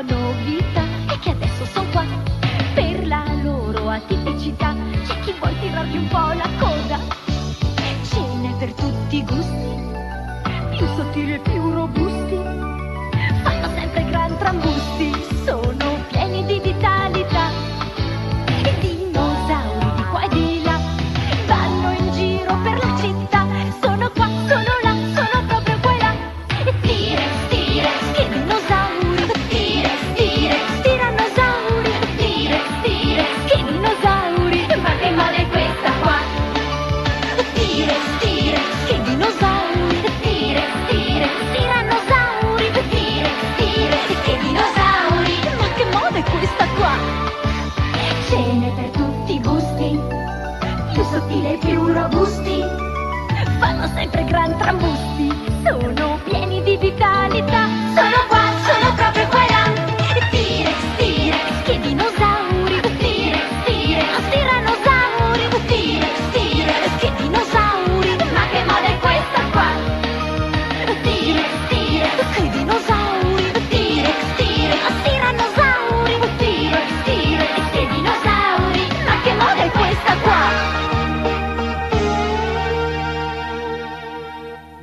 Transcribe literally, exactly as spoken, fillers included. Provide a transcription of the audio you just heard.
novità è che adesso son qua per la loro atipicità. C'è chi vuol tirargli un po' la coda, ce n'è per tutti i gusti, più sottili e più robusti, fanno sempre gran trambusti, sono pieni di vitalità. E dinosauri di qua e di là vanno in giro per la città, sono qua, sono là, sono proprio qua e là. E T-Rex, T-Rex, che dinosauri, T-Rex, T-Rex, tirannosauri, T-Rex, T-Rex, che dinosauri, ma che male è questa qua? T-Rex, T-Rex, che dinosauri, T-Rex, T-Rex, tirannosauri, T-Rex, T-Rex, che dinosauri, ma che moda è questa qua? Ce n'è per tutti i gusti, più sottili e più robusti, fanno sempre gran trambusti, sono